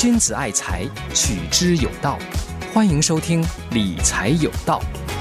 君子爱财，取之有道。欢迎收听理财有道。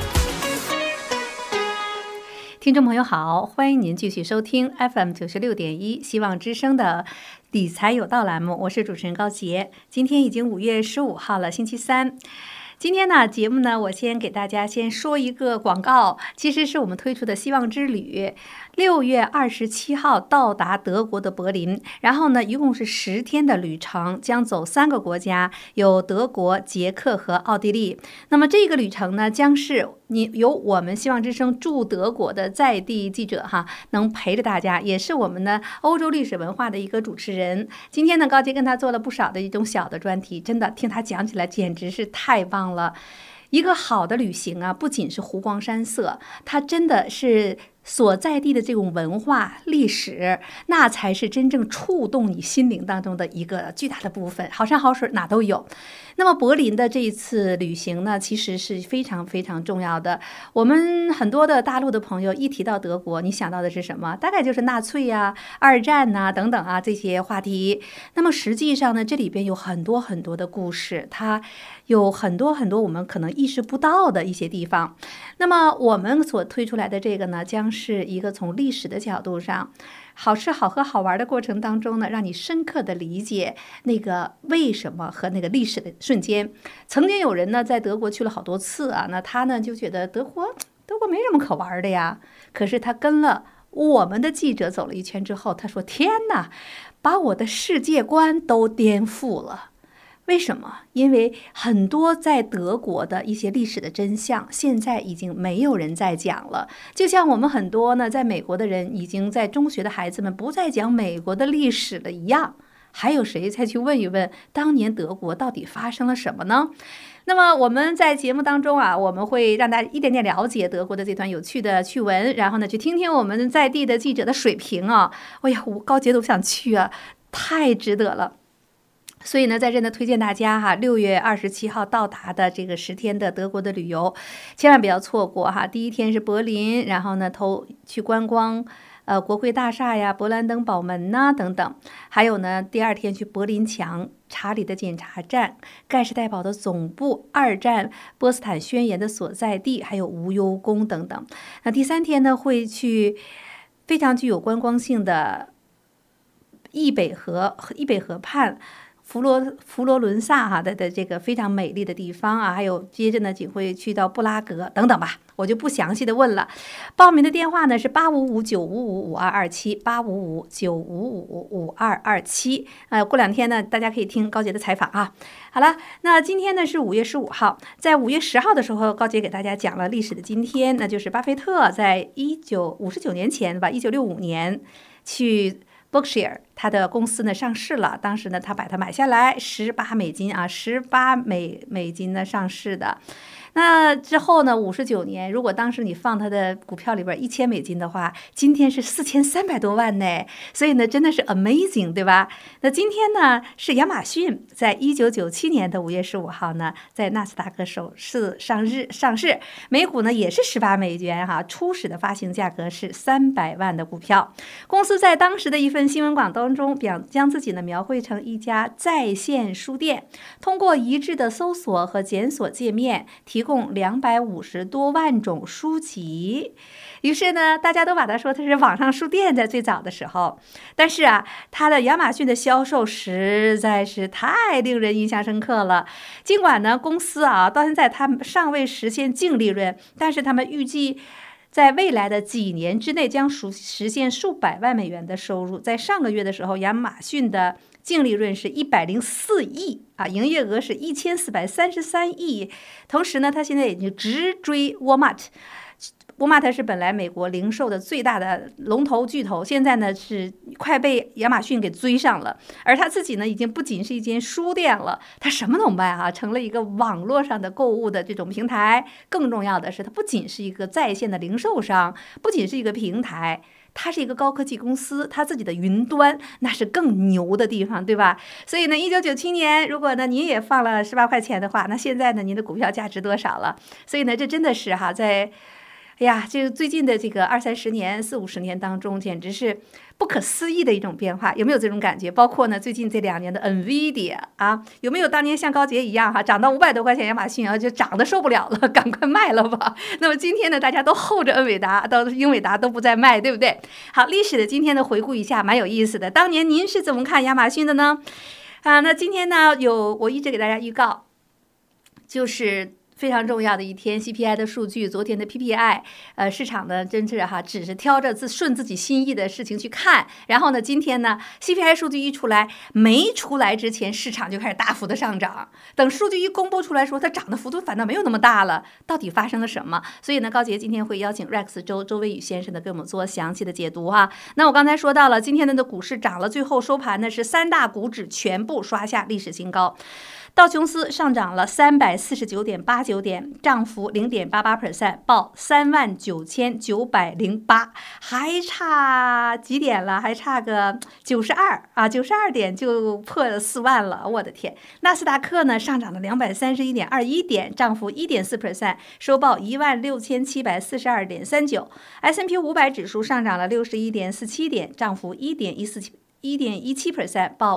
听众朋友好，欢迎您继续收听 FM 96.1希望之声的理财有道栏目，我是主持人高杰。今天已经5月15号了，星期三。今天呢，节目呢，我先给大家说一个广告，其实是我们推出的希望之旅，6月27号到达德国的柏林，然后呢，一共是10天的旅程，将走3个国家，有德国、捷克和奥地利。那么这个旅程呢，将是由我们希望之声驻德国的在地记者能陪着大家，也是我们呢欧洲历史文化的一个主持人。今天呢，高杰跟他做了不少的一种小的专题，真的听他讲起来简直是太棒了。一个好的旅行啊，不仅是湖光山色，它真的是所在地的这种文化历史，那才是真正触动你心灵当中的一个巨大的部分。好山好水哪都有。那么柏林的这一次旅行呢，其实是非常非常重要的。我们很多的大陆的朋友一提到德国，你想到的是什么？大概就是纳粹啊、二战呐、等等啊这些话题。那么实际上呢，这里边有很多很多的故事，它有很多很多我们可能意识不到的一些地方。那么我们所推出来的这个呢，将是一个从历史的角度上，好吃好喝好玩的过程当中呢，让你深刻的理解那个为什么和那个历史的瞬间。曾经有人呢在德国去了好多次啊，那他呢就觉得德国没什么可玩的呀。可是他跟了我们的记者走了一圈之后，他说：“天哪，把我的世界观都颠覆了。”为什么？因为很多在德国的一些历史的真相，现在已经没有人在讲了。就像我们很多呢，在美国的人已经在中学的孩子们不再讲美国的历史了一样，还有谁再去问一问当年德国到底发生了什么呢？那么我们在节目当中啊，我们会让大家一点点了解德国的这段有趣的趣闻，然后呢，去听听我们在地的记者的水平啊。哎呀，我高杰都想去啊，太值得了。所以呢，在这呢推荐大家6月27号到达的这个10天的德国的旅游，千万不要错过第一天是柏林，然后呢去观光国会大厦呀、勃兰登堡门呐等等，还有呢第2天去柏林墙、查理的检查站、盖世太保的总部、2战波茨坦宣言的所在地，还有无忧宫等等。那第3天呢会去非常具有观光性的易北河畔佛罗伦萨的这个非常美丽的地方啊，还有接着呢仅会去到布拉格等等吧，我就不详细的问了。报名的电话呢是855-955-5227 855-955-5227。过2天呢大家可以听高杰的采访啊。好了，那今天呢是5月15号，在5月10号的时候，高杰给大家讲了历史的今天，那就是巴菲特在59年前吧，1965年去Berkshire 他的公司呢上市了，当时呢他把它买下来$18啊，18美金呢上市的。那之后呢59年，如果当时你放他的股票里边$1000的话，今天是4300多万呢，所以呢真的是 amazing， 对吧？那今天呢是亚马逊在1997年的5月15号呢在纳斯达克首次上市，每股呢也是$18初始的发行价格是300万的股票。公司在当时的一份新闻广当中将自己呢描绘成一家在线书店，通过一致的搜索和检索界面提供250多万种书籍。于是呢大家都把它说它是网上书店在最早的时候。但是它的亚马逊的销售实在是太令人印象深刻了。尽管呢公司到现在他们尚未实现净利润，但是他们预计在未来的几年之内将实现数百万美元的收入。在上个月的时候，亚马逊的净利润是104亿营业额是1433亿。同时呢，它现在已经直追沃尔玛。沃尔玛是本来美国零售的最大的龙头巨头，现在呢是快被亚马逊给追上了。而他自己呢，已经不仅是一间书店了，他什么都卖成了一个网络上的购物的这种平台。更重要的是，它不仅是一个在线的零售商，不仅是一个平台，它是一个高科技公司，它自己的云端那是更牛的地方，对吧？所以呢，1997年，如果呢您也放了18块钱的话，那现在呢您的股票价值多少了？所以呢，这真的是在哎呀，这个最近的这个20-30年、40-50年当中，简直是不可思议的一种变化，有没有这种感觉？包括呢，最近这2年的 NVIDIA 啊，有没有当年像高捷一样哈，涨到500多块钱亚马逊啊，就涨得受不了了，赶快卖了吧？那么今天呢，大家都候着英伟达都不再卖，对不对？好，历史的今天的回顾一下，蛮有意思的。当年您是怎么看亚马逊的呢？那今天呢，我一直给大家预告，就是非常重要的一天 CPI 的数据，昨天的 PPI，市场呢真是只是挑着顺自己心意的事情去看。然后呢，今天呢 CPI 数据一出来，没出来之前市场就开始大幅的上涨，等数据一公布出来说它涨的幅度反倒没有那么大了，到底发生了什么？所以呢，高杰今天会邀请 Rex 周威宇先生呢给我们做详细的解读哈。那我刚才说到了，今天的股市涨了，最后收盘呢是3大股指全部刷下历史新高。道琼斯上涨了349.89点，涨幅0.88%，报39908，还差几点了？还差个92点就破了4万了，我的天！纳斯达克呢上涨了231.21点，涨幅1.4%，收报17742.39。S&P 500指数上涨了61.47点，涨幅1.17%，报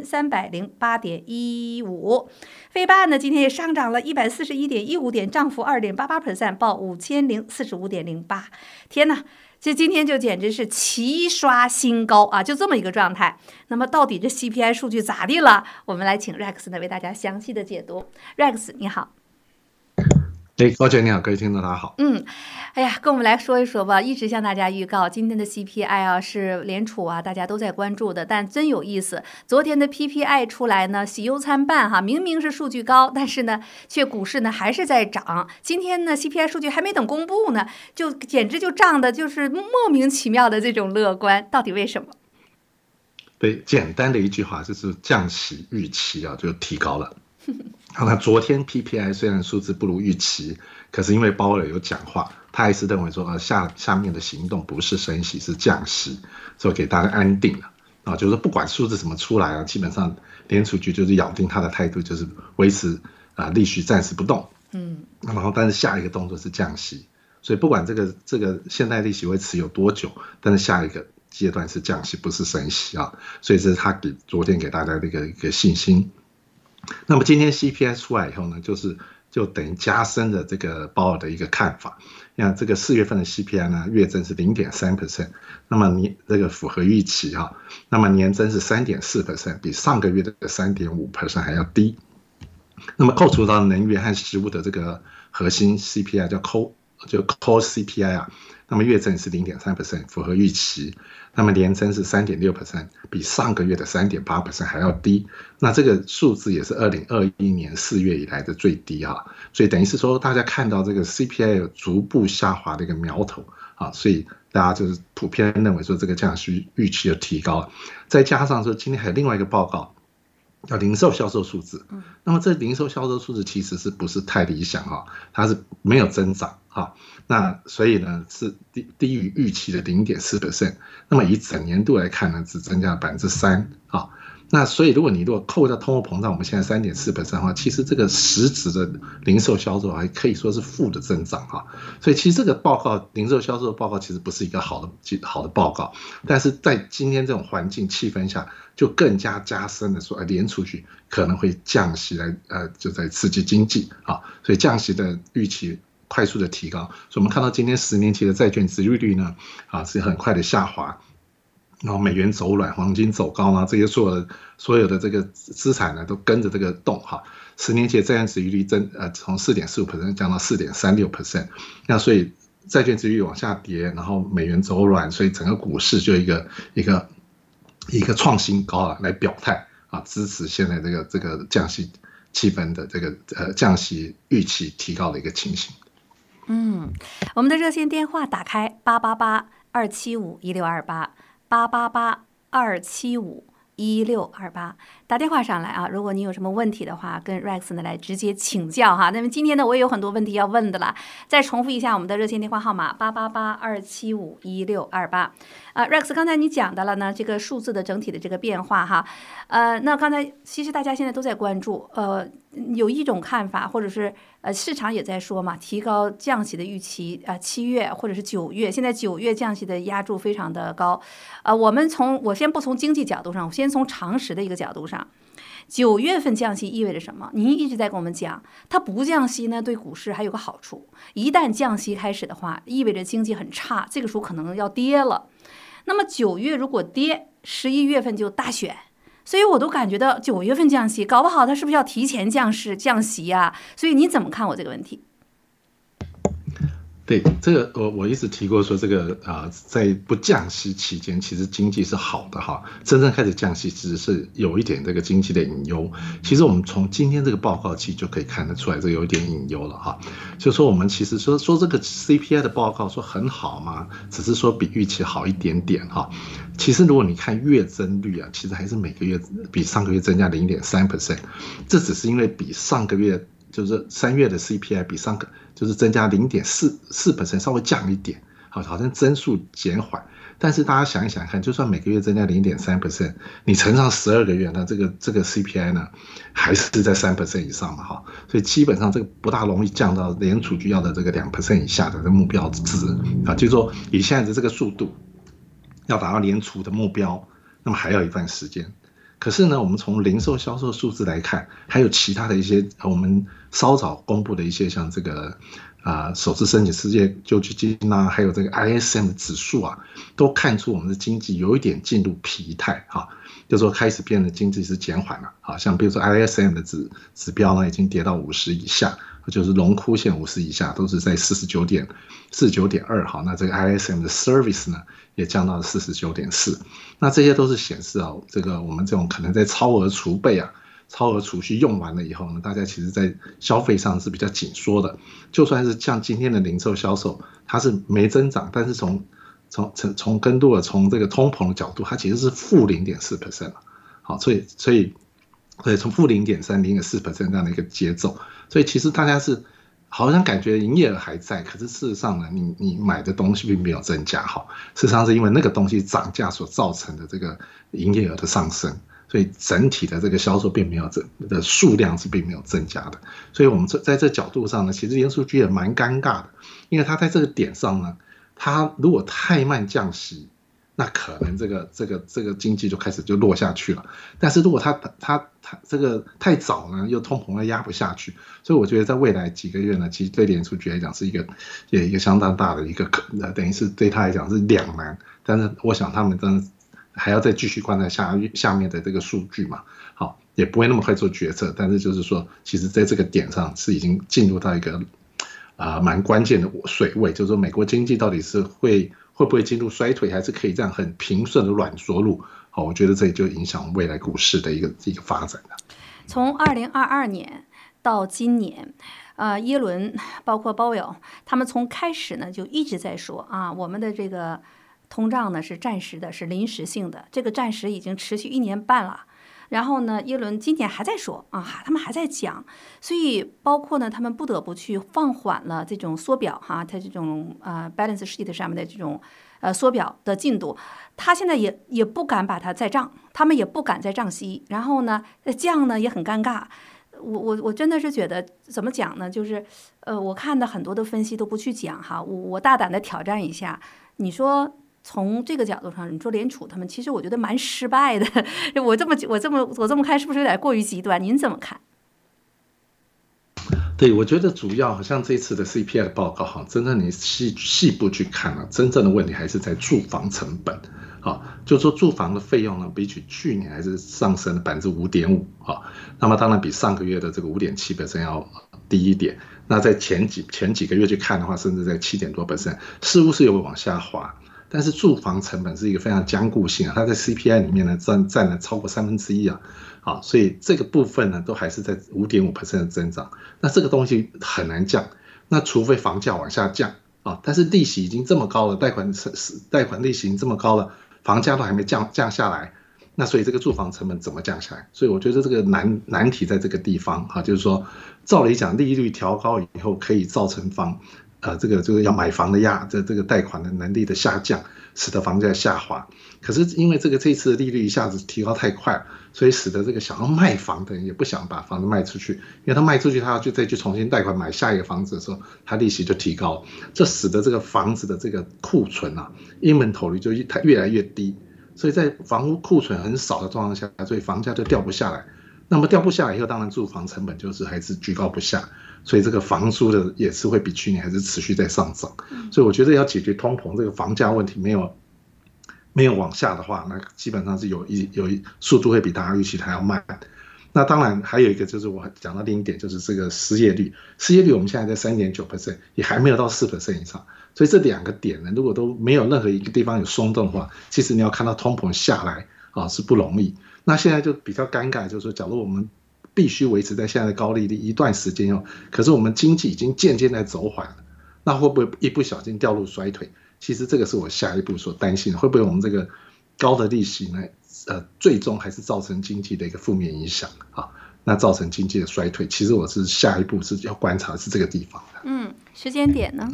5308.15。费半呢今天也上涨了141.15点，涨幅2.88%，报5045.08。天哪，这今天就简直是齐刷新高啊！就这么一个状态。那么到底这 CPI 数据咋地了？我们来请 Rex 呢为大家详细的解读。Rex 你好。 高姐你好，各位听众大家好。 哎呀，跟我们来说一说吧。一直向大家预告，今天的 CPI 啊是联储啊大家都在关注的，但真有意思。昨天的 PPI 出来呢，喜忧参半哈。明明是数据高，但是呢，却股市呢还是在涨。今天呢 CPI 数据还没等公布呢，就简直就涨的就是莫名其妙的这种乐观，到底为什么？ 对，简单的一句话就是降息预期啊就提高了。那昨天 PPI 虽然数字不如预期，可是因为鲍尔有讲话，他还是认为说下面的行动不是升息是降息，所以给大家安定了啊，就是不管数字怎么出来啊，基本上联储局就是咬定他的态度就是维持利息暂时不动，然后但是下一个动作是降息，所以不管这个现在利息会持有多久，但是下一个阶段是降息不是升息啊，所以这是他昨天给大家的一个信心。那么今天 CPI 出来以后呢，就等于加深了这个鲍尔的一个看法。像这个4月份的 CPI 呢，月增是 0.3%， 那么这个符合预期啊。那么年增是 3.4%， 比上个月的 3.5% 还要低。那么扣除到能源和食物的这个核心 CPI 叫 Core CPI 啊，那么月增是 0.3%， 符合预期。那么年增是 3.6%， 比上个月的 3.8% 还要低。那这个数字也是2021年4月以来的最低啊，所以等于是说大家看到这个 CPI 有逐步下滑的一个苗头啊，所以大家就是普遍认为说这个降息预期有提高了。再加上说今天还有另外一个报告叫零售销售数字，那么这零售销售数字其实是不是太理想啊？它是没有增长啊，那所以呢是低于预期的 0.4%， 那么以整年度来看呢，只增加了 3% 啊。那所以如果扣掉通货膨胀，我们现在 3.4% 的话，其实这个实质的零售销售还可以说是负的增长啊。所以其实这个报告零售销售的报告其实不是一个好的报告，但是在今天这种环境气氛下，就更加深的说联储局可能会降息来就在刺激经济啊，所以降息的预期快速的提高，所以我们看到今天10年期的债券殖利率呢是很快的下滑。然后美元走软，黄金走高呢，这些所有的这个资产呢都跟着这个动哈。10年期的债券殖利率从 4.45% 降到 4.36%， 那所以债券殖利率往下跌，然后美元走软，所以整个股市就一个创新高啊，来表态啊，支持现在这个降息气氛的这个降息预期提高的一个情形。 我们的热线电话打开888-275-1628。888-275-1628，打电话上来啊！如果你有什么问题的话，跟 Rex 呢来直接请教哈。那么今天呢，我也有很多问题要问的啦。再重复一下我们的热线电话号码：888-275-1628。Rex， 刚才你讲到了呢，这个数字的整体的这个变化哈。那刚才其实大家现在都在关注， 有一种看法，或者是市场也在说嘛，提高降息的预期，7月或者是9月，现在9月降息的压注非常的高，我先不从经济角度上，我先从常识的一个角度上。9月份降息意味着什么？您一直在跟我们讲，它不降息呢，对股市还有个好处。一旦降息开始的话，意味着经济很差，这个时候可能要跌了。那么9月如果跌，11月份就大选，所以我都感觉到9月份降息，搞不好它是不是要提前降息啊？所以你怎么看我这个问题？ 对，这个我一直提过说，这个在不降息期间，其实经济是好的哈。真正开始降息，其实是有一点这个经济的隐忧。其实我们从今天这个报告期就可以看得出来，这有一点隐忧了哈。就说我们其实说这个 CPI 的报告说很好嘛，只是说比预期好一点点哈。其实如果你看月增率啊，其实还是每个月比上个月增加 0.3%， 这只是因为比上个月就是3月的 CPI 比上个就是增加 0.4%， 稍微降一点，好像增速减缓。但是大家想一想看，就算每个月增加 0.3%， 你乘上12个月，那这个 CPI 呢，还是在 3% 以上嘛哈。所以基本上这个不大容易降到联储局要的这个 2% 以下的目标值啊，就是说以现在的这个速度，要达到联储的目标，那么还要一段时间。可是呢，我们从零售销售数字来看，还有其他的一些我们稍早公布的一些像这个首次申请世界救济金啊，还有这个 ISM 的指数啊，都看出我们的经济有一点进入疲态哈，就是说开始变得经济是减缓了啊，像比如说 ISM 的指标呢已经跌到50以下，就是荣枯线50以下都是在49.2哈，那这个 ISM 的 service 呢也降到了49.4，那这些都是显示这个我们这种可能在超额储备超额储蓄用完了以后呢，大家其实在消费上是比较紧缩的，就算是像今天的零售销售，它是没增长，但是从更多的从这个通膨的角度，它其实是负 0.4% 了，好，所以从负 0.3 0.4% 这样的一个节奏，所以其实大家是好像感觉营业额还在，可是事实上呢，你买的东西并没有增加哈，事实上是因为那个东西涨价所造成的这个营业额的上升，所以整体的这个销售并没有的数量是并没有增加的，所以我们在这角度上呢，其实联储局也蛮尴尬的，因为他在这个点上呢，他如果太慢降息，那可能这个经济就开始就落下去了。但是如果他这个太早呢，又通膨又压不下去，所以我觉得在未来几个月呢，其实对联储局来讲是一个相当大的一个等于是对他来讲是两难。但是我想他们真的还要再继续观察下面的这个数据嘛，好，也不会那么快做决策。但是就是说，其实在这个点上是已经进入到一个蛮关键的水位，就是说美国经济到底是会不会进入衰退，还是可以这样很平顺的软着陆？好，我觉得这就影响未来股市的一个发展了。 从2022年到今年，耶伦包括鲍威尔，他们从开始呢就一直在说我们的这个通胀呢是暂时的，是临时性的，这个暂时已经持续1年半了。然后呢，耶伦今年还在说他们还在讲，所以包括呢，他们不得不去放缓了这种缩表它这种balance sheet 上面的这种缩表的进度，他现在也不敢把它再涨，他们也不敢再降息，然后呢降呢也很尴尬。我真的是觉得怎么讲呢？就是我看的很多的分析都不去讲我大胆的挑战一下，你说。从这个角度上，你说联储他们其实我觉得蛮失败的。我这么看是不是有点过于极端？您怎么看？ 对，我觉得主要好像这次的 CPI 报告真正你细部去看真正的问题还是在住房成本。就是说住房的费用呢，比起去年还是上升了 5.5%。那么当然比上个月的这个 5.7% 要低一点。那在前几个月去看的话，甚至在7.多%，似乎是有往下滑。但是住房成本是一个非常坚固性它在 CPI 里面呢占了超过1/3所以这个部分呢都还是在 5.5% 的增长。那这个东西很难降，那除非房价往下降但是利息已经这么高了，贷款利息已经这么高了，房价都还没降下来，那所以这个住房成本怎么降下来？所以我觉得这个难题在这个地方就是说，照理讲利率调高以后可以造成这个要买房的这个贷款的能力的下降， 使得房价下滑。可是因为这次的利率一下子提高太快，所以使得这个想要卖房的人也不想把房子卖出去，因为他卖出去，他要再去重新贷款买下一个房子的时候，他利息就提高，这使得这个房子的这个库存啊，inventory就越来越低，所以在房屋库存很少的状况下，所以房价就掉不下来。那么掉不下来以后，当然住房成本就是还是居高不下，所以这个房租的也是会比去年还是持续在上涨。所以我觉得要解决通膨这个房价问题没有往下的话，那基本上是有速度会比大家预期的还要慢。那当然还有一个就是我讲到另一点，就是这个失业率我们现在在 3.9%， 也还没有到 4% 以上，所以这两个点呢，如果都没有任何一个地方有松动的话，其实你要看到通膨下来是不容易。那现在就比较尴尬，就是说假如我们必须维持在现在的高利率一段时间哦，可是我们经济已经渐渐在走缓了，那会不会一不小心掉入衰退？其实这个是我下一步所担心的，会不会我们这个高的利息呢，最终还是造成经济的一个负面影响啊？那造成经济的衰退，其实我是下一步是要观察的是这个地方的。 时间点呢？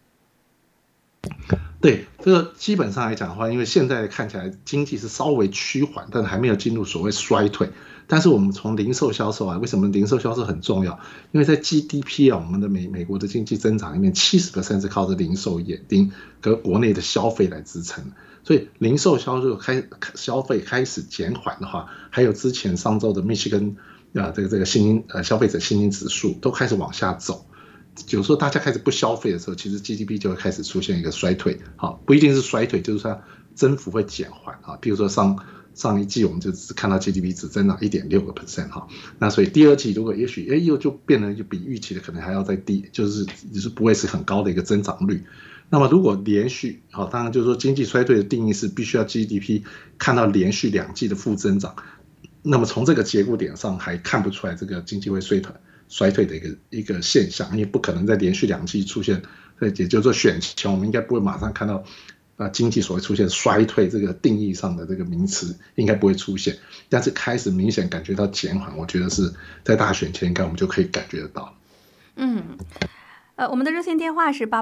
对，这个基本上来讲的话，因为现在看起来经济是稍微趋缓，但还没有进入所谓衰退。但是我们从零售销售啊，为什么零售销售很重要？因为在 GDP 啊，我们的美国的经济增长里面70% 是靠着零售业跟国内的消费来支撑。所以零售消费开始减缓的话，还有之前上周的密歇根这个消费者信心指数都开始往下走。有时候大家开始不消费的时候，其实 GDP 就会开始出现一个衰退，不一定是衰退，就是它增幅会减缓啊。比如说上一季我们就只看到 GDP 只增长 1.6% 哈，那所以第二季如果也许又就变得就比预期的可能还要再低，就是不会是很高的一个增长率。那么如果连续当然就是说经济衰退的定义是必须要 GDP 看到连续2季的负增长，那么从这个节骨点上还看不出来这个经济会衰退的一个现象，因为不可能在连续2季出现，也就是说选前我们应该不会马上看到经济所谓出现衰退这个定义上的这个名词应该不会出现，但是开始明显感觉到减缓，我觉得是在大选前应该我们就可以感觉得到。 我们的热线电话是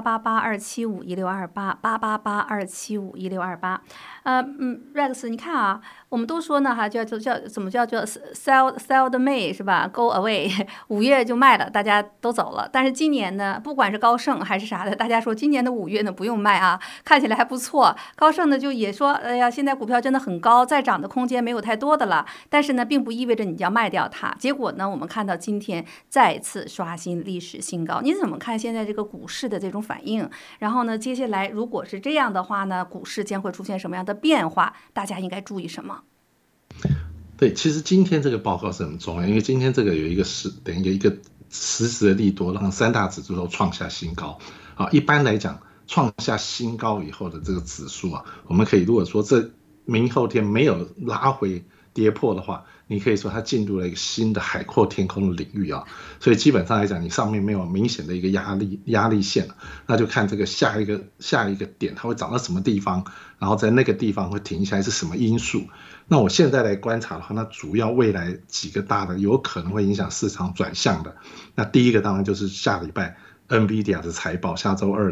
888-275-1628，888-275-1628。Rex， 你看啊，我们都说呢怎么叫 sell the May 是吧 ？Go away， 5月就卖了，大家都走了。但是今年呢，不管是高盛还是啥的，大家说今年的5月呢不用卖啊，看起来还不错。高盛呢就也说，哎呀，现在股票真的很高，再涨的空间没有太多的了。但是呢，并不意味着你就要卖掉它。结果呢，我们看到今天再次刷新历史新高。你怎么看现在这个股市的这种反应？然后呢，接下来如果是这样的话呢，股市将会出现什么样的变化？大家应该注意什么？ 对，其实今天这个报告是很重要，因为今天这个有一个等于一个实质的利多，让3大指数都创下新高。一般来讲，创下新高以后的这个指数啊，我们可以如果说这明后天没有拉回跌破的话，你可以说它进入了一个新的海阔天空的领域啊。所以基本上来讲，你上面没有明显的一个压力线，那就看这个下一个点它会涨到什么地方，然后在那个地方会停下来是什么因素。那我现在来观察的话，那主要未来几个大的有可能会影响市场转向的，那第一个当然就是下礼拜 NVIDIA 的财报，下周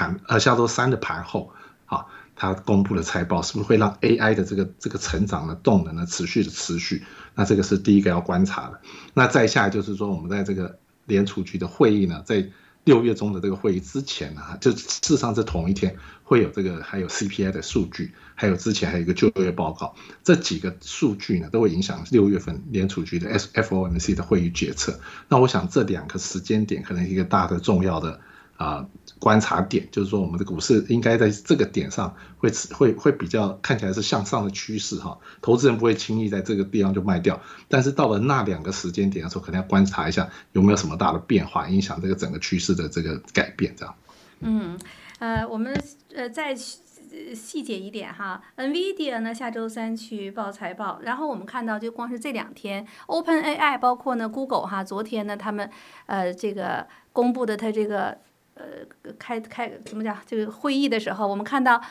3的盘后它公布的财报是不是会让 AI 的这个成长的动能呢持续，那这个是第一个要观察的。那再下来就是说，我们在这个联储局的会议呢，在6月中的这个会议之前呢，就事实上是同一天会有还有 CPI 的数据，还有之前还有一个就业报告，这几个数据呢都会影响6月份联储局的 FOMC 的会议决策。那我想这2个时间点可能一个大的重要的观察点，就是说我们的股市应该在这个点上会比较看起来是向上的趋势投资人不会轻易在这个地方就卖掉，但是到了那2个时间点的时候，可能要观察一下有没有什么大的变化影响这个整个趋势的这个改变这样。 我们再细节一点哈 ，NVIDIA 呢下周3去报财报，然后我们看到就光是这2天 ，OpenAI 包括呢 Google 昨天呢他们这个公布的它这个开怎么讲这个会议的时候，我们看到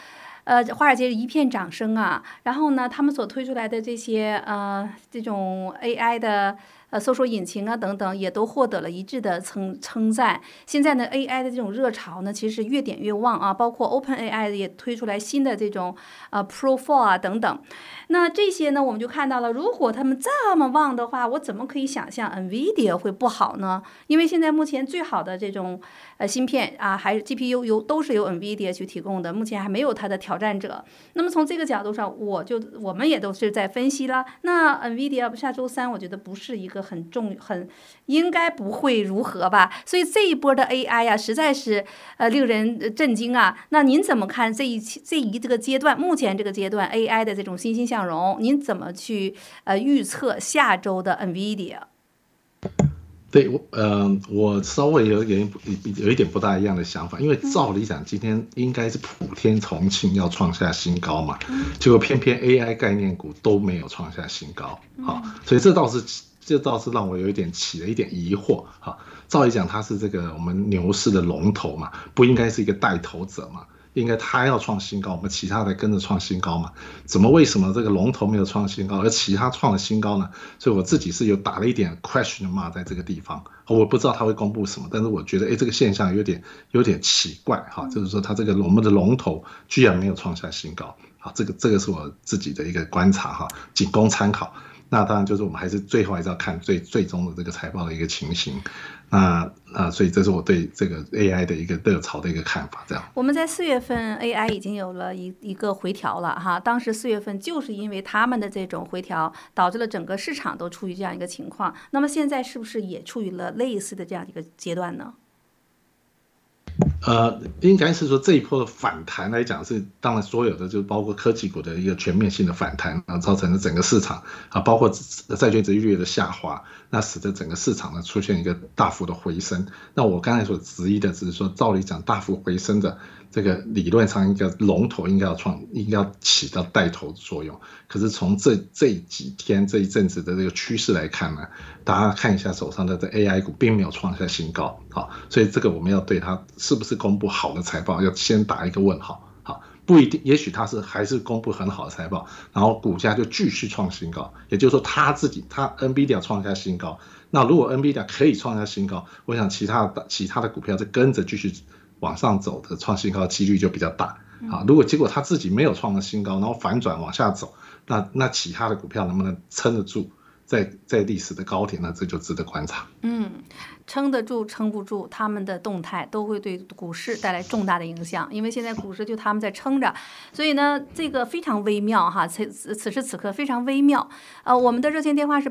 华尔街一片掌声啊。然后呢，他们所推出来的这些这种 AI 的搜索引擎啊等等，也都获得了一致的称赞。现在呢 AI 的这种热潮呢，其实是越点越旺啊，包括 OpenAI 也推出来新的这种Pro4 啊等等。那这些呢，我们就看到了，如果他们这么旺的话，我怎么可以想象 NVIDIA 会不好呢？因为现在目前最好的这种芯片啊，还是 GPU 都是由 NVIDIA 去提供的，目前还没有它的挑战者。那么从这个角度上，我们也都是在分析了。那 NVIDIA 下周三，我觉得不是一个很应该不会如何吧？所以这一波的 AI 呀，实在是令人震惊啊。那您怎么看这个阶段，目前这个阶段 AI 的这种欣欣向荣？您怎么去预测下周的 NVIDIA？ 对，我稍微有一点不大一样的想法，因为照理讲今天应该是普天同庆要创下新高嘛，结果偏偏 AI 概念股都没有创下新高，所以这倒是让我有一点起了一点疑惑，照理讲它是这个我们牛市的龙头嘛，不应该是一个带头者嘛？应该他要创新高，我们其他的跟着创新高嘛？为什么这个龙头没有创新高，而其他创了新高呢？所以我自己是有打了一点 question mark 在这个地方，我不知道他会公布什么，但是我觉得这个现象有点奇怪哈，就是说他我们的龙头居然没有创下新高，好，这个是我自己的一个观察哈，仅供参考。那当然就是我们最后还是要看最终的这个财报的一个情形。所以这是我对这个 AI 的一个热潮的一个看法。这样， 我们在4月份 AI 已经有了一个回调了哈。当时4月份就是因为他们的这种回调，导致了整个市场都处于这样一个情况。那么现在是不是也处于了类似的这样一个阶段呢？ 应该是说这一波的反弹来讲是，当然所有的就包括科技股的一个全面性的反弹，然后造成了整个市场包括债券殖利率的下滑，那使得整个市场呢出现一个大幅的回升。那我刚才所质疑的只是说，照理讲大幅回升的这个理论上一个龙头应该要起到带头作用，可是从这几天这一阵子的这个趋势来看呢，大家看一下手上的这 AI 股并没有创下新高，所以这个我们要对它是不是公布好的财报要先打一个问号。不一定，也许它还是公布很好的财报，然后股价就继续创新高，也就是说它 NVIDIA 创下新高，那如果 NVIDIA 可以创下新高，我想其他的股票就跟着继续往上走的创新高的几率就比较大。如果结果它自己没有创了新高，然后反转往下走，那其他的股票能不能撑得住在历史的高点，那这就值得观察。 撑得住撑不住，他们的动态都会对股市带来重大的影响，因为现在股市就他们在撑着，所以呢这个非常微妙哈，此时此刻非常微妙。我们的热线电话是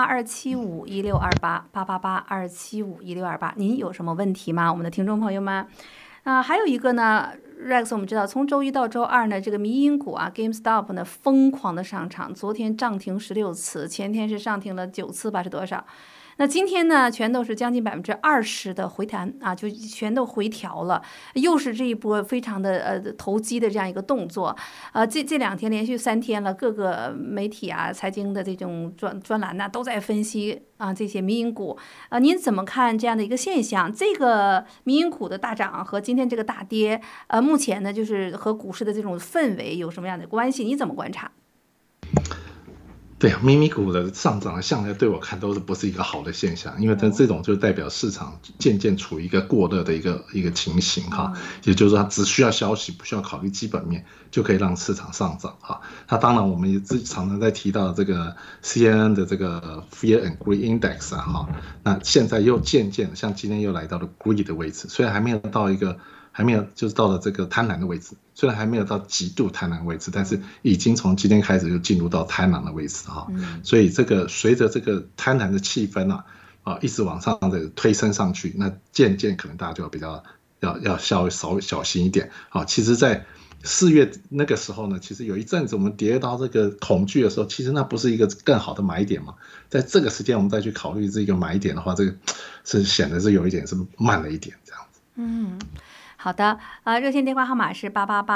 888-275-1628 888-275-1628，您有什么问题吗？我们的听众朋友们还有一个呢，Rex， 我们知道从周一到周二呢，这个迷因股啊 GameStop 呢疯狂的上涨，昨天涨停16次，前天是上停了9次吧，是多少？那今天呢，全都是将近20%的回弹啊，就全都回调了，又是这一波非常的投机的这样一个动作。这两天连续3天了，各个媒体啊、财经的这种专栏都在分析这些民营股您怎么看这样的一个现象？这个民营股的大涨和今天这个大跌，目前呢就是和股市的这种氛围有什么样的关系？你怎么观察？ 对啊，迷你股的上涨向来对我看都是不是一个好的现象，因为它这种就代表市场渐渐处于一个过热的一个情形哈，也就是说它只需要消息，不需要考虑基本面，就可以让市场上涨哈。那当然我们也常常在提到这个 CNN 的这个 Fear and Greed Index 哈，那现在又渐渐像今天又来到了 Greed 的位置，虽然还没有就是到了这个贪婪的位置，虽然还没有到极度贪婪的位置，但是已经从今天开始就进入到贪婪的位置哈。所以这个随着这个贪婪的气氛一直往上的推升上去，那渐渐可能大家就比较要稍微小心一点。其实在4月那个时候呢，其实有一阵子我们跌到这个恐惧的时候，其实那不是一个更好的买点嘛？在这个时间我们再去考虑这个买点的话，这个是显得是有一点是慢了一点这样子。 好的，热线电话号码是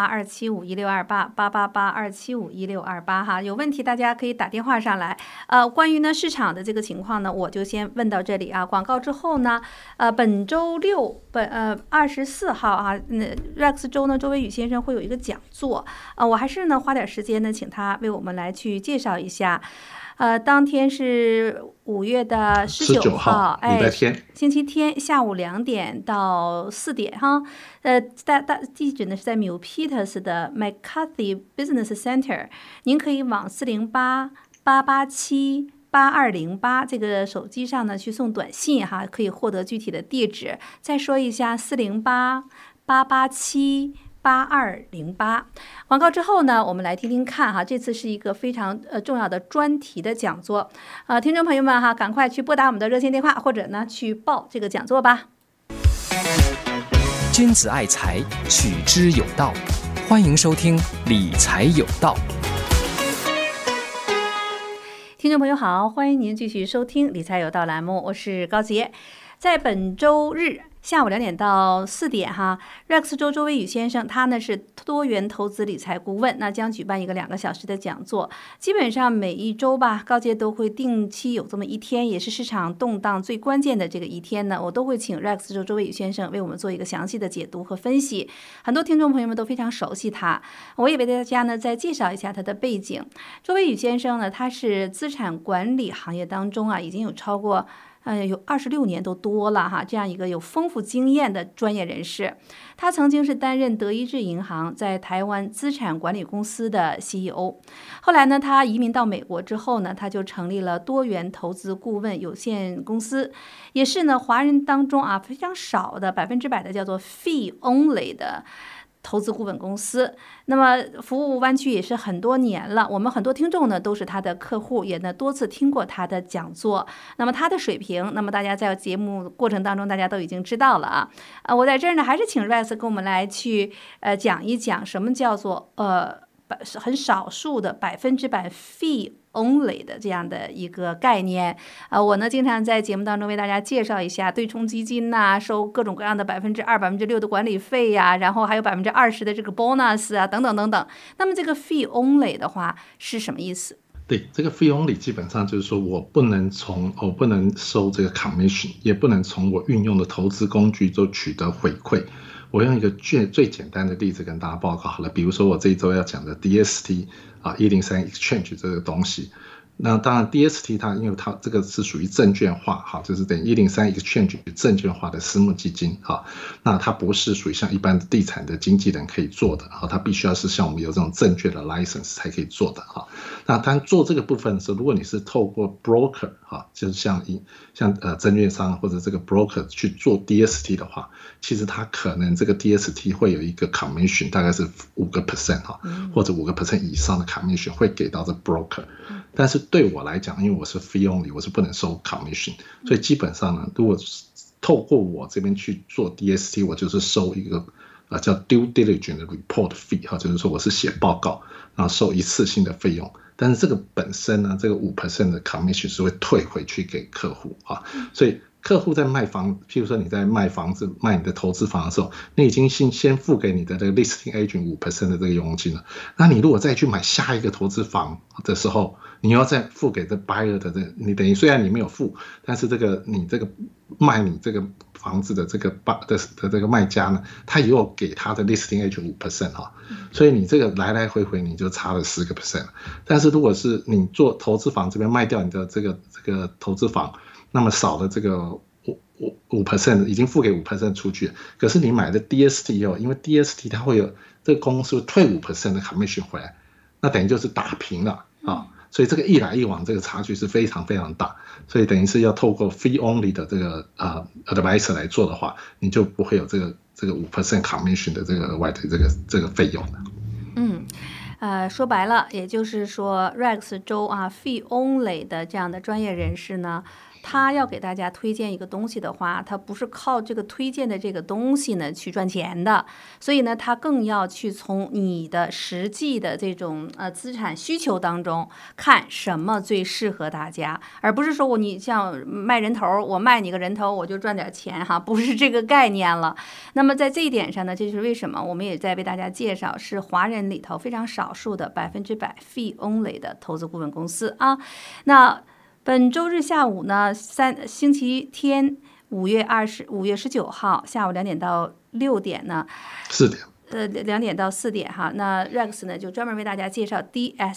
888-275-1628，888-275-1628哈。有问题大家可以打电话上来。关于呢市场的这个情况呢，我就先问到这里啊。广告之后呢，本周六24号啊，Rex 周呢，周维宇先生会有一个讲座，我还是呢花点时间呢，请他为我们来去介绍一下。当天是5月19号， 礼拜天， 星期天下午2点到4点哈。地址呢是在 Milpitas 的 McCarthy Business Center， 您可以往408-887-8208这个手机上呢去送短信哈，可以获得具体的地址。再说一下408-887-8208。广告之后呢，我们来听听看哈，这次是一个非常重要的专题的讲座，听众朋友们哈，赶快去拨打我们的热线电话，或者呢去报这个讲座吧。 君子爱财，取之有道。欢迎收听理财有道。 听众朋友好，欢迎您继续收听理财有道栏目，我是高杰。在本周日下午2点到4点哈 ，Rex 周维宇先生他呢是多元投资理财顾问，那将举办一个2个小时的讲座。基本上每一周吧，高杰都会定期有这么一天，也是市场动荡最关键的这个一天呢，我都会请 Rex 周维宇先生为我们做一个详细的解读和分析。很多听众朋友们都非常熟悉他，我也为大家呢再介绍一下他的背景。周维宇先生呢，他是资产管理行业当中啊，已经有超过有26年都多了哈，这样一个有丰富经验的专业人士。他曾经是担任德意志银行在台湾资产管理公司的 CEO， 后来呢，他移民到美国之后呢，他就成立了多元投资顾问有限公司，也是呢华人当中啊非常少的100%的叫做 fee only 的投资顾问公司。那么服务湾区也是很多年了，我们很多听众呢都是他的客户，也呢多次听过他的讲座。那么他的水平，那么大家在节目过程当中大家都已经知道了啊。我在这儿呢还是请 Rex 跟我们来去讲一讲什么叫做很少数的100% fee only 的这样的一个概念。我呢经常在节目当中为大家介绍一下对冲基金呐，收各种各样的2%、6%的管理费呀，然后还有20%的这个 bonus 啊，等等等等。那么这个 fee only 的话是什么意思？ 对，这个 fee only 基本上就是说我不能收这个 commission， 也不能从我运用的投资工具就取得回馈。我用一个最简单的例子跟大家报告好了，比如说我这一周要讲的 DST 103 Exchange 这个东西。那当然 DST 因为它这个是属于证券化，就是等于103 Exchange 证券化的私募基金，那它不是属于像一般的地产的经纪人可以做的，它必须要是像我们有这种证券的 license 才可以做的。那当做这个部分的时候，如果你是透过 broker， 就是像证券商或者这个 broker 去做 DST 的话，其实它可能这个 DST 会有一个 commission， 大概是5%，或者5% 以上的 commission 会给到这 broker。但是对我来讲，因为我是 fee only， 我是不能收 commission， 所以基本上呢，如果透过我这边去做 DST， 我就是收一个叫 due diligence 的 report fee， 就是说我是写报告，然后收一次性的费用。但是这个本身呢，这个5% 的 commission 是会退回去给客户所以客户在卖房，譬如说你在卖房子、卖你的投资房的时候，你已经先付给你的这个 listing agent 5% 的这个佣金了。那你如果再去买下一个投资房的时候，你要再付给这 buyer 的你等于虽然你没有付，但是你这个卖你这个房子的这个这个卖家呢，他也有给他的 listing agent 5%所以你这个来来回回你就差了10%。但是如果是你做投资房这边卖掉你的这个投资房，那么少的这个5%已经付给5% 出去，可是你买的 DST 以后，因为 DST 它会有这个公司会退5% 的 commission 回来，那等于就是打平了所以这个一来一往这个差距是非常非常大，所以等于是要透过 fee only 的这个advisor 来做的话，你就不会有这个5% commission 的这个额外的这个费用的。 说白了，也就是说 Rex 周fee only 的这样的专业人士呢，他要给大家推荐一个东西的话，他不是靠这个推荐的这个东西呢去赚钱的，所以呢，他更要去从你的实际的这种资产需求当中看什么最适合大家，而不是说你像卖人头，我卖你个人头我就赚点钱哈，不是这个概念了。那么在这一点上呢，这就是为什么我们也在为大家介绍是华人里头非常少数的100% fee only 的投资顾问公司啊。那本周日下午呢，星期天5月19号下午2点到6点呢 ，4点。 2点到4点哈，那 Rex 呢就专门为大家介绍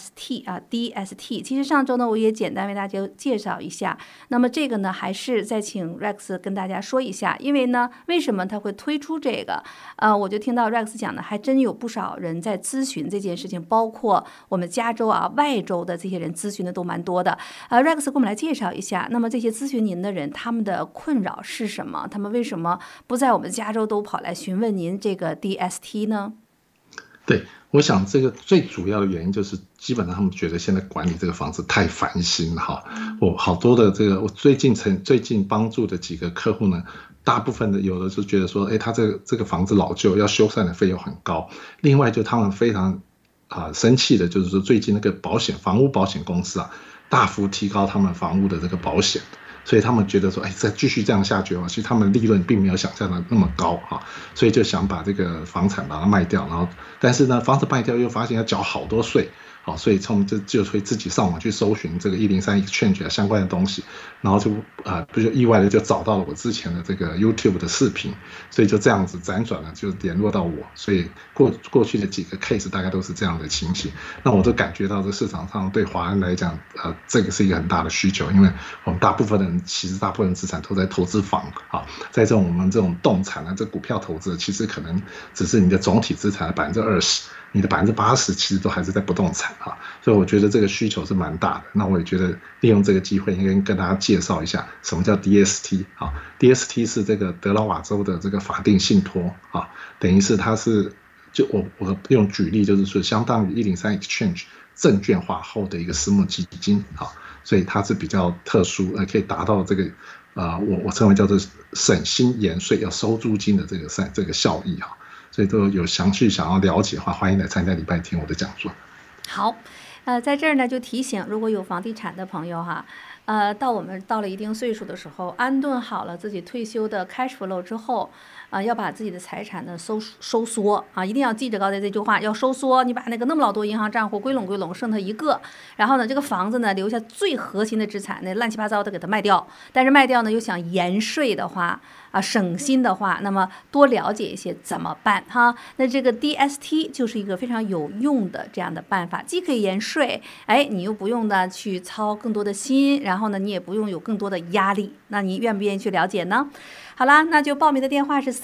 DST。其实上周呢我也简单为大家介绍一下，那么这个呢还是再请 Rex 跟大家说一下，因为呢为什么他会推出这个？我就听到 Rex 讲呢，还真有不少人在咨询这件事情，包括我们加州外州的这些人咨询的都蛮多的。Rex 给我们来介绍一下，那么这些咨询您的人，他们的困扰是什么？他们为什么不在我们加州都跑来询问您这个 DST？ 对，我想这个最主要的原因就是基本上他们觉得现在管理这个房子太烦心了哈。我好多的我最近帮助的几个客户呢，大部分的有的就觉得说，他这个房子老旧，要修缮的费用很高。另外就他们非常生气的就是说，最近那个房屋保险公司大幅提高他们房屋的这个保险。所以他们觉得说，再继续这样下去的话，其实他们利润并没有想象的那么高所以就想把这个房产把它卖掉，然后但是呢，房子卖掉又发现要缴好多税，所以他们就会自己上网去搜寻这个103 Exchange 相关的东西，然后就不就意外的就找到了我之前的这个 YouTube 的视频，所以就这样子辗转了就联络到我，所以过去的几个 case 大概都是这样的情形。那我都感觉到这市场上对华人来讲，这个是一个很大的需求，因为我们大部分人资产都在投资房在我们这种动产这股票投资，其实可能只是你的总体资产的20%，你的80%其实都还是在不动产所以我觉得这个需求是蛮大的。那我也觉得利用这个机会应该跟大家介绍一下什么叫 DST DST 是这个德劳瓦州的这个法定信托等于是它是我用举例就是说相当于103 Exchange 证券化后的一个私募基金所以它是比较特殊可以达到这个我称为叫做省薪延税要收租金的这个效益所以都有详细想要了解的话，欢迎来参加礼拜天我的讲座。 好，在这儿呢就提醒，如果有房地产的朋友我们到了一定岁数的时候，安顿好了自己退休的 cash flow 之后，要把自己的财产呢收缩一定要记着刚才这句话，要收缩。你把那个那么老多银行账户归拢，剩它一个，然后呢，这个房子呢留下最核心的资产，那乱七八糟的给它卖掉。但是卖掉呢又想延税的话省心的话，那么多了解一些怎么办那这个 DST 就是一个非常有用的这样的办法，既可以延税，你又不用呢去操更多的心，然后呢你也不用有更多的压力。那你愿不愿意去了解呢？好啦，那就报名的电话是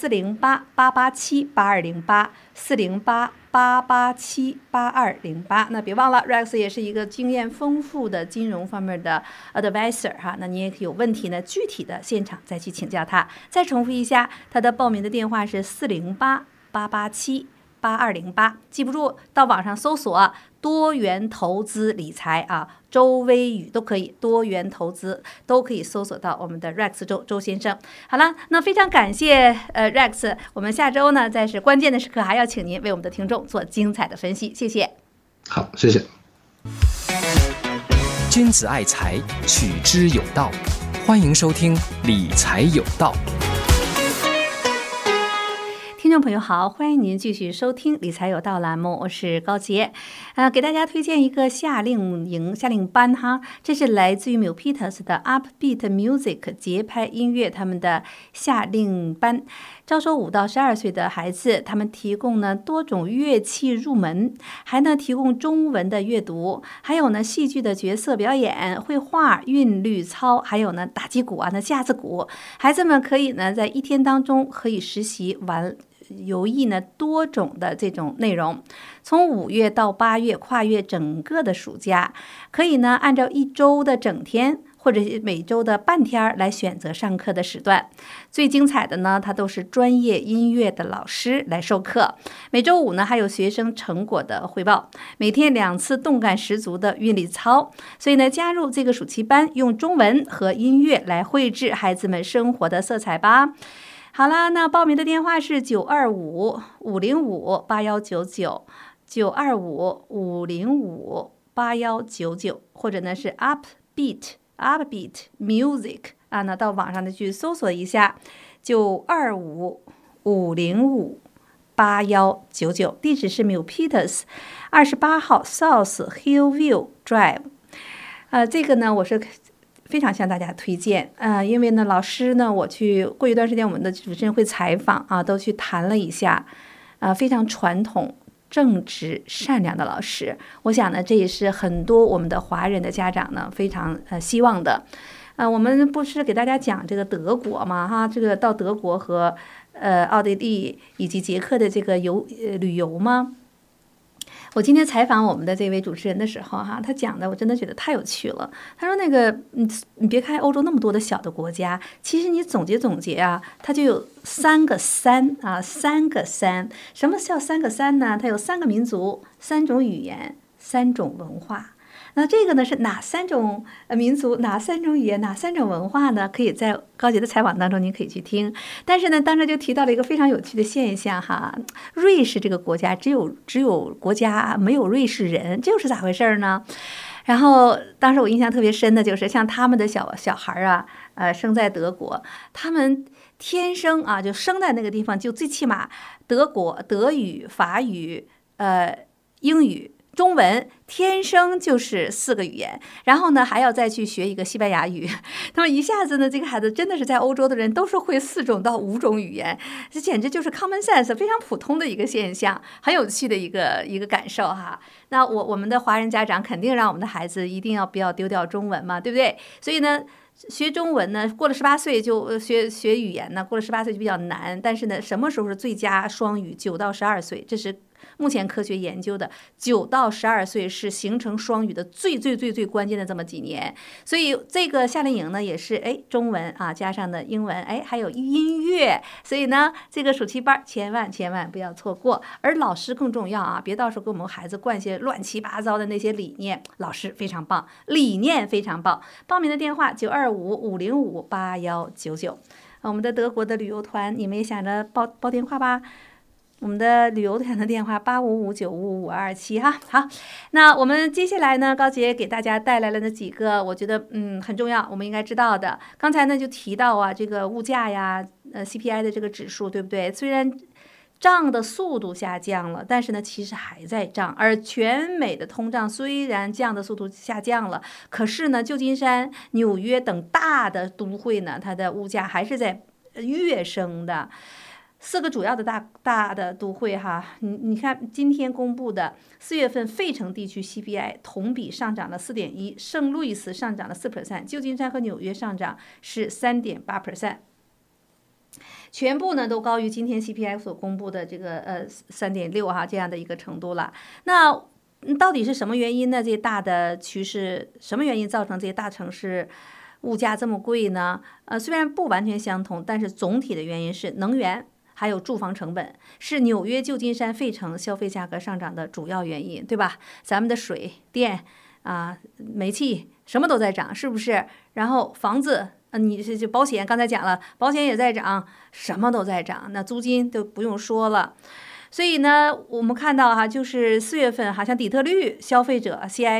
408-887-8208 408-887-8208。那别忘了 Rex 也是一个经验丰富的金融方面的 advisor 那你也可以有问题呢具体的现场再去请教他。再重复一下，他的报名的电话是408-887-8208，记不住到网上搜索多元投资理财周微宇都可以，多元投资都可以搜索到我们的 Rex 周先生。好了，那非常感谢Rex， 我们下周呢在关键的时刻还要请您为我们的听众做精彩的分析，谢谢。 好，谢谢。 君子爱财，取之有道。欢迎收听理财有道。 听众朋友好，欢迎您继续收听理财有道栏目，我是高杰。给大家推荐一个夏令班这是来自于 Milpitas 的 Upbeat Music 节拍音乐他们的夏令班，招收5到12岁的孩子，他们提供呢多种乐器入门，还呢提供中文的阅读，还有呢戏剧的角色表演、绘画、韵律操，还有呢打击鼓那架子鼓。孩子们可以呢在一天当中可以实习游艺呢多种的这种内容，从5月到8月跨越整个的暑假，可以呢按照1周的整天或者每周的半天来选择上课的时段。最精彩的呢，它都是专业音乐的老师来授课。每周五呢，还有学生成果的汇报，每天2次动感十足的韵律操。所以呢，加入这个暑期班，用中文和音乐来绘制孩子们生活的色彩吧。好啦，那报名的电话是925-505-8199，925-505-8199，或者呢是 Upbeat Music 啊，那到网上的去搜索一下925-505-8199，地址是 Milpitas 28号 South Hillview Drive。这个呢，我是非常向大家推荐，因为呢，老师呢，我去过一段时间，我们的主持人会采访啊，都去谈了一下，非常传统、正直、善良的老师。我想呢，这也是很多我们的华人的家长呢非常希望的。我们不是给大家讲这个德国嘛，哈，这个到德国和奥地利以及捷克的这个旅游吗？我今天采访我们的这位主持人的时候，哈，他讲的我真的觉得太有趣了。他说你别看欧洲那么多的小的国家，其实你总结啊，它就有3个3啊，3个3。什么叫3个3呢？它有3个民族、3种语言、3种文化。那这个呢是哪3种民族、哪3种语言、哪3种文化呢？可以在高杰的采访当中您可以去听。但是呢，当时就提到了一个非常有趣的现象哈，瑞士这个国家只有国家没有瑞士人，这又是咋回事呢？然后当时我印象特别深的就是像他们的小孩啊，生在德国，他们天生啊就生在那个地方，就最起码德语、法语、英语、中文天生就是4个语言，然后呢还要再去学一个西班牙语。那么一下子呢，这个孩子真的是在欧洲的人都是会4种到5种语言，这简直就是 common sense， 非常普通的一个现象，很有趣的一个感受哈。那我们的华人家长肯定让我们的孩子一定不要丢掉中文嘛，对不对？所以呢，学中文呢，过了18岁就学语言呢，过了18岁就比较难。但是呢，什么时候是最佳双语？9到12岁，这是目前科学研究的，9到12岁是形成双语的最关键的这么几年。所以这个夏令营呢，也是中文啊加上的英文，还有音乐。所以呢，这个暑期班千万不要错过。而老师更重要啊，别到时候给我们孩子灌些乱七八糟的那些理念。老师非常棒，理念非常棒。报名的电话925-505-8199。我们的德国的旅游团，你们也想着报电话吧？我们的旅游团的电话855-955-5227哈。好，那我们接下来呢，高杰给大家带来了那几个我觉得很重要，我们应该知道的。刚才呢就提到啊，这个物价呀，CPI 的这个指数，对不对？虽然涨的速度下降了，但是呢其实还在涨。而全美的通胀虽然降的速度下降了，可是呢旧金山、纽约等大的都会呢，它的物价还是在跃升的。4个主要的大的都会哈，你看今天公布的4月份费城地区 CPI 同比上涨了 4.1%， 圣路易斯上涨了 4%， 旧金山和纽约上涨是 3.8%， 全部呢都高于今天 CPI 所公布的这个3.6哈这样的一个程度了。那到底是什么原因呢？这些大的趋势，什么原因造成这些大城市物价这么贵呢？虽然不完全相同，但是总体的原因是能源还有住房成本是纽约、旧金山、费城消费价格上涨的主要原因，对吧？咱们的水电煤气什么都在涨，是不是？然后房子你就保险，刚才讲了，保险也在涨，什么都在涨，那租金都不用说了。所以呢，我们看到哈，就是4月份好像底特律消费者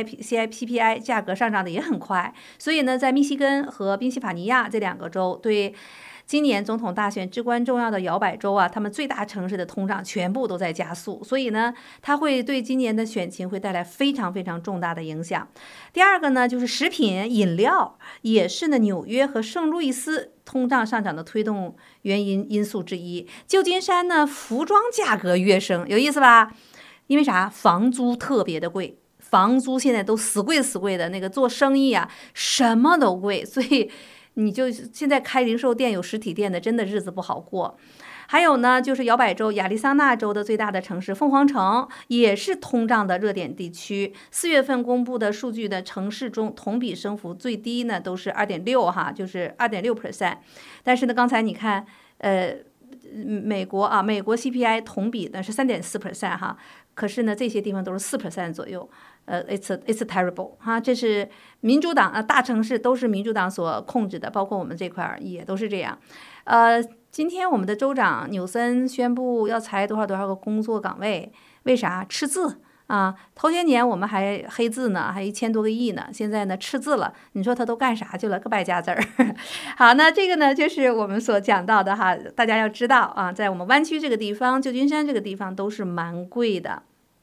CPI 价格上涨的也很快，所以呢，在密西根和宾夕法尼亚这2个州对今年总统大选至关重要的摇摆州啊，他们最大城市的通胀全部都在加速，所以呢，它会对今年的选情会带来非常重大的影响。第二个呢，就是食品饮料也是呢纽约和圣路易斯通胀上涨的推动因素之一。旧金山呢，服装价格跃升，有意思吧？因为啥？房租特别的贵，房租现在都死贵的，那个做生意啊，什么都贵，所以你就现在开零售店有实体店的，真的日子不好过。 还有呢，就是摇摆州亚利桑那州的最大的城市凤凰城，也是通胀的热点地区。4月份公布的数据的城市中同比升幅最低呢，都是2.6%哈，就是 2.6%。但是呢，刚才你看，美国 CPI 同比呢是3.4%哈，可是呢这些地方都是4% 左右。it's terrible 哈，这是民主党大城市都是民主党所控制的，包括我们这块也都是这样。今天我们的州长纽森宣布要裁多少个工作岗位，为啥？赤字啊！头些年我们还黑字呢，还1000多个亿呢，现在呢赤字了，你说他都干啥去了？个败家子儿。好，那这个呢就是我们所讲到的哈，大家要知道啊，在我们湾区这个地方、旧金山这个地方都是蛮贵的。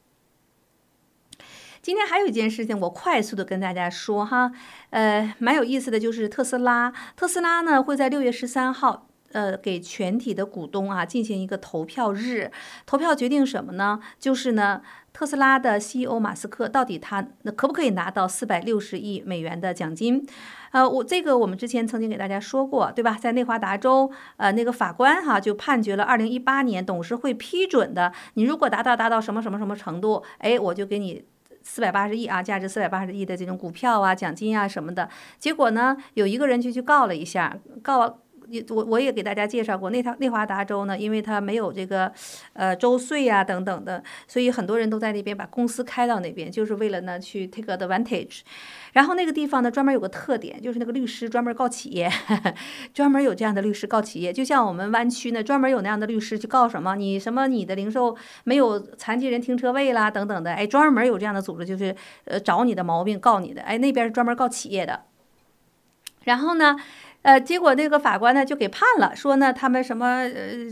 今天还有一件事情，我快速的跟大家说哈，蛮有意思的，就是特斯拉呢会在6月13号，给全体的股东啊进行一个投票日，投票决定什么呢？就是呢，特斯拉的 CEO 马斯克到底他可不可以拿到460亿美元的奖金？我们之前曾经给大家说过，对吧？在内华达州，那个法官哈就判决了2018年董事会批准的，你如果达到什么程度，哎，我就给你480亿啊，价值480亿的这种股票啊、奖金啊什么的。结果呢，有一个人就去告了一下，我也给大家介绍过，内华达州呢，因为它没有这个州税啊等等的，所以很多人都在那边把公司开到那边，就是为了呢去 take advantage。然后那个地方呢专门有个特点，就是那个律师专门告企业，专门有这样的律师告企业，就像我们湾区呢专门有那样的律师去告什么你的零售没有残疾人停车位啦等等的，哎，专门有这样的组织，就是找你的毛病告你的，哎，那边是专门告企业的。然后呢，结果那个法官呢就给判了，说呢他们什么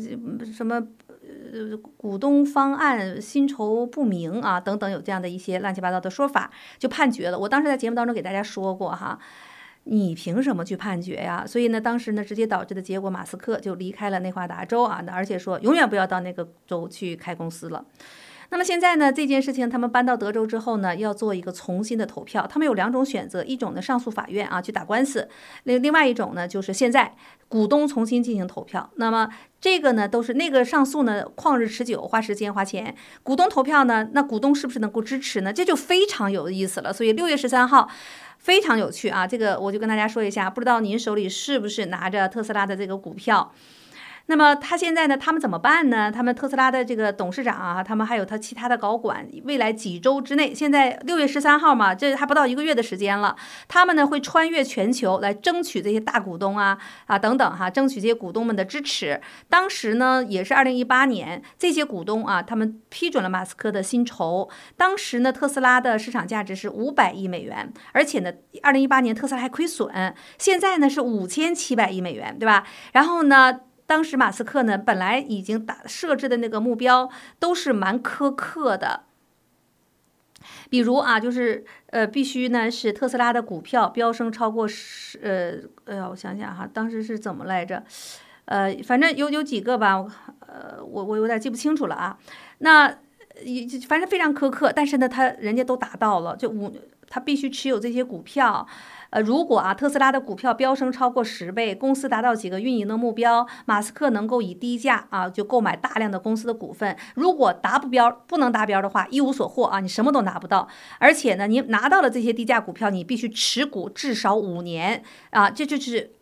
股东方案薪酬不明啊等等，有这样的一些乱七八糟的说法，就判决了。我当时在节目当中给大家说过哈，你凭什么去判决呀？所以呢，当时呢直接导致的结果，马斯克就离开了内华达州啊，而且说永远不要到那个州去开公司了。那么现在呢，这件事情他们搬到德州之后呢，要做一个重新的投票。他们有2种选择，一种呢上诉法院啊去打官司，另外一种呢就是现在股东重新进行投票。那么这个呢都是那个上诉呢旷日持久，花时间花钱。股东投票呢，那股东是不是能够支持呢？这就非常有意思了。所以6月13号非常有趣啊，这个我就跟大家说一下，不知道您手里是不是拿着特斯拉的这个股票？那么他现在呢，他们怎么办呢？他们特斯拉的这个董事长啊，他们还有他其他的高管，未来几周之内，现在6月13号嘛，这还不到1个月的时间了，他们呢会穿越全球来争取这些大股东啊等等哈，争取这些股东们的支持。当时呢也是2018年，这些股东啊，他们批准了马斯克的薪酬。当时呢，特斯拉的市场价值是500亿美元，而且呢，2018年特斯拉还亏损，现在呢是5700亿美元，对吧？然后呢，当时马斯克呢，本来已经设置的那个目标都是蛮苛刻的，比如啊，就是必须呢是特斯拉的股票飙升超过我想想哈，当时是怎么来着？反正有几个吧，我有点记不清楚了啊。那反正非常苛刻，但是呢，人家都达到了，他必须持有这些股票。如果特斯拉的股票飙升超过10倍，公司达到几个运营的目标，马斯克能够以低价就购买大量的公司的股份。如果不能达标的话，一无所获你什么都拿不到。而且呢，你拿到了这些低价股票，你必须持股至少5年这就是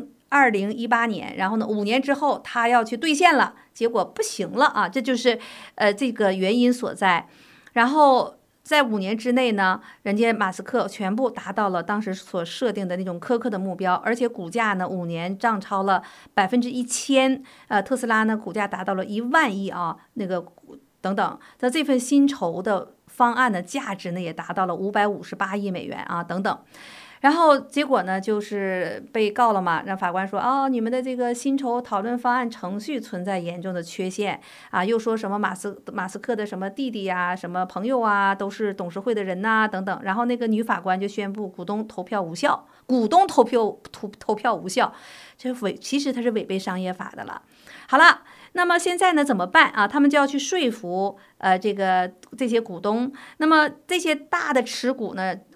2018年，然后呢，5年之后他要去兑现了，结果不行了这就是这个原因所在。然后在5年之内呢，人家马斯克全部达到了当时所设定的那种苛刻的目标，而且股价呢5年涨超了1000%，特斯拉呢股价达到了1万亿那个等等。那这份薪酬的方案的价值呢也达到了558亿美元等等。然后结果呢，就是被告了嘛，让法官说你们的这个薪酬讨论方案程序存在严重的缺陷又说什么马斯克的什么弟弟呀、什么朋友都是董事会的人等等。然后那个女法官就宣布股东投票无效，投票无效，其实它是违背商业法的了。好了。那么现在呢怎么办他们就要去说服这些股东。那么这些大的持股呢，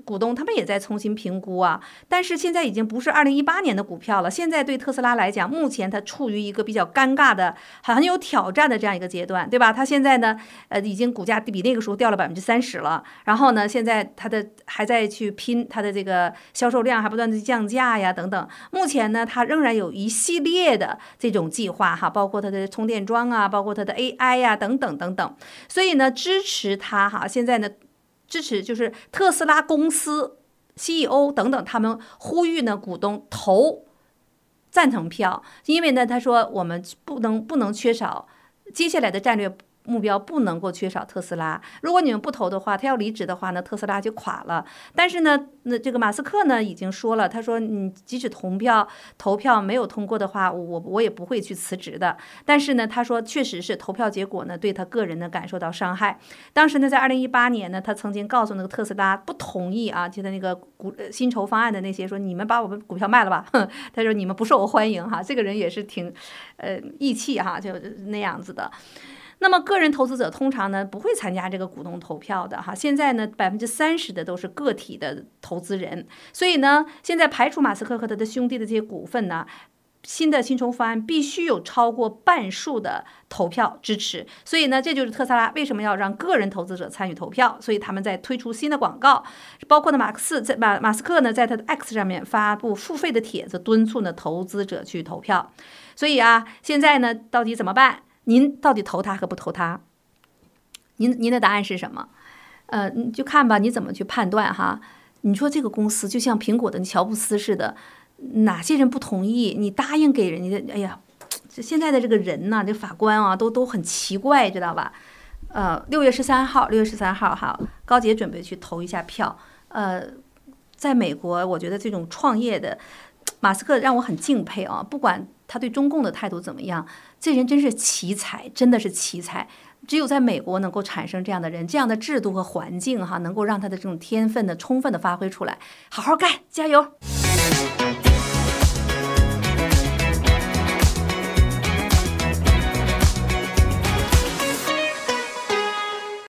股东他们也在重新评估啊，但是现在已经不是2018年的股票了。现在对特斯拉来讲，目前它处于一个比较尴尬的、很有挑战的这样一个阶段，对吧？它现在呢，已经股价比那个时候掉了30%了。然后呢，现在它的还在去拼它的这个销售量，还不断的降价呀等等。目前呢，它仍然有一系列的这种计划哈，包括它的充电桩啊，包括它的 AI 呀等等等等。所以呢，支持它哈，现在呢。支持就是特斯拉公司 CEO 等等，他们呼吁呢股东投赞成票，因为呢他说我们不能缺少接下来的战略目标，不能够缺少特斯拉。如果你们不投的话，他要离职的话呢，特斯拉就垮了。但是呢，这个马斯克呢已经说了，他说你即使投票没有通过的话，我也不会去辞职的。但是呢，他说确实是投票结果呢对他个人呢感受到伤害。当时呢，在2018年呢，他曾经告诉那个特斯拉不同意啊，就在那个薪酬方案的那些说你们把我们股票卖了吧，他说你们不受我欢迎哈。这个人也是挺义气哈，就那样子的。那么个人投资者通常呢不会参加这个股东投票的哈，现在呢30%的都是个体的投资人，所以呢现在排除马斯克和他的兄弟的这些股份呢，新的薪酬方案必须有超过半数的投票支持，所以呢这就是特斯拉为什么要让个人投资者参与投票，所以他们在推出新的广告，包括呢马斯克呢在他的 X 上面发布付费的帖子，敦促呢投资者去投票。所以啊，现在呢到底怎么办？您到底投他和不投他？您的答案是什么？你就看吧，你怎么去判断哈？你说这个公司就像苹果的乔布斯似的，哪些人不同意？你答应给人家的，哎呀，这现在的这个人呐，这法官啊，都很奇怪，知道吧？6月13号哈，高姐准备去投一下票。在美国，我觉得这种创业的马斯克让我很敬佩啊，不管他对中共的态度怎么样，这人真是奇才，真的是奇才。只有在美国能够产生这样的人，这样的制度和环境哈，能够让他的这种天分呢充分的发挥出来。好好干，加油！